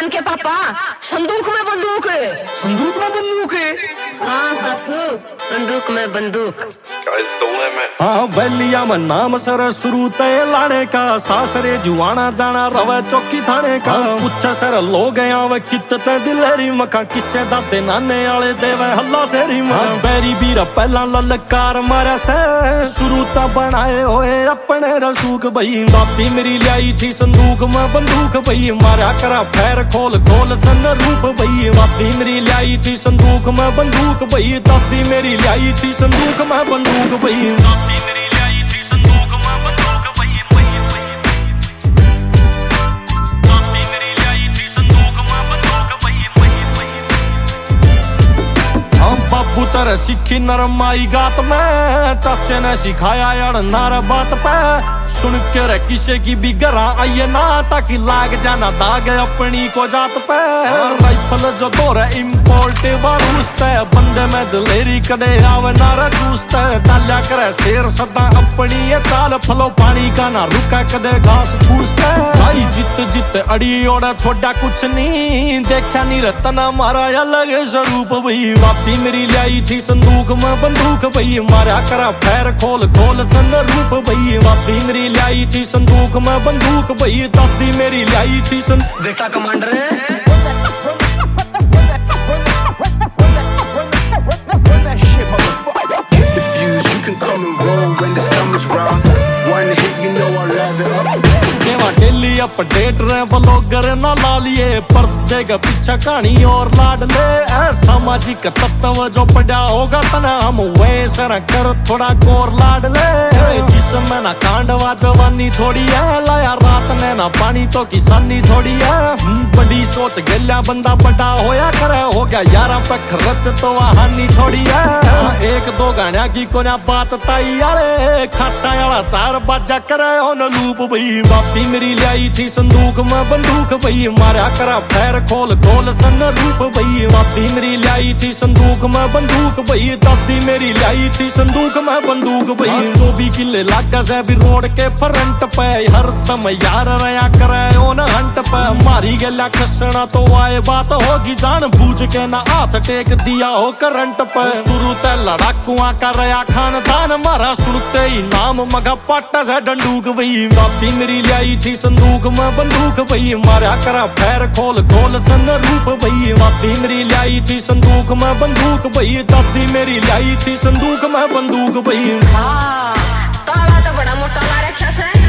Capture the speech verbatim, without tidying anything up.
अरमान के पापा संदूक में बंदूक है। संदूक में बंदूक है? हाँ सासू, संदूक में बंदूक। हाँ वैलिया में नाम सर शुरू तय लाने का, सासरे जुआना जाना रवे चौकी थाने का। पूछा सर लोग वे कित दिलेरी मखा, किस्से दाते नाने आले देवे हल्ला सेरी मखा। बैरी बीरा पहला ललकार मारा से, शुरू ता बनाए होए अपने रसूख भई। बापी मेरी लाई थी संदूक में बंदूक भई, मारा करा फैर खोल खोल सन रूप भई। बापी मेरी लाई थी संदूक में बंदूक भई, दादी मेरी लाई थी संदूक में बंदूक भई। दादी मेरी लाई थी संदूक में बंदूक भई, दादी मेरी लाई थी संदूक में बंदूक भई। हम बाबू तरह सीखी नरमाई गात में, चाचे ने सिखाया यार नार बात पे। सुन के रे किसे की भी गरा आइए ना, ताकि लाग जाना दाग अपनी को जात पे। राइफल जो गोरा इम्पोर्ट बारूस्त है, बंदे में दिलेरी कदे आवे नारा जूस्त है। चाल्या करे शेर सदा अपनी ये चाल, फलो पानी का ना रुका कदे घास फूसता है। भाई जित जित अड़ी ओड़ा छोड़ा कुछ नहीं, देखा नहीं रतना मारा अलग स्वरूप भई। वापी मेरी लाई थी संदूक में बंदूक भई, मारा करा पैर खोल खोल सन रूप भई। वापी मेरी लाई थी संदूक में बंदूक भई, दादी मेरी लाई थी संदूक। देखा कमांडर है? डेली अपडेट रहे ब्लॉगर ना ला लिए, पर्दे का पीछा कहानी और लाड ले। सामाजिक तत्व जो पड़ा होगा तना, हम वैसे न कर थोड़ा कोर लाड ले। जिसमें ना कांडवा जवानी थोड़ी है, लाया रात ने ना पानी तो किसानी थोड़ी है। बड़ी सोच गल्या बंदा बड़ा होया करे, हो गया यारा पे खर्च तो हानि थोड़ी है। एक दो गाना की कोना बात ताई आले, खासा वाला चार बाजा करे on लूप भई। बापी मेरी लाई थी संदूक में बंदूक भई, मारा करा पैर खोल खोल सन रूप भई। बापी मेरी लाई थी संदूक में बंदूक भई, दादी मेरी लाई थी संदूक में बंदूक भई। जो भी किले लागा से भी रोड के फ्रंट पे, हर दम यार रया करे ओन हंट पे। मारी गला खसना तो आए बात होगी, जान बूझ के ना हाथ टेक दिया हो करंट पे। शुरू ते लड़ाकुआ का रया खानदान, मारा सुनते ही नाम मगा पाटा से डंडूक भई। बापी मेरी लाई थी संदूक में बंदूक भई, मारा करा पैर खोल खोल सन रूप भई। बापी मेरी लाई थी संदूक में बंदूक भई, दादी मेरी लाई थी संदूक में बंदूक भई। हाँ, ताला तो बड़ा मोटा मारा है।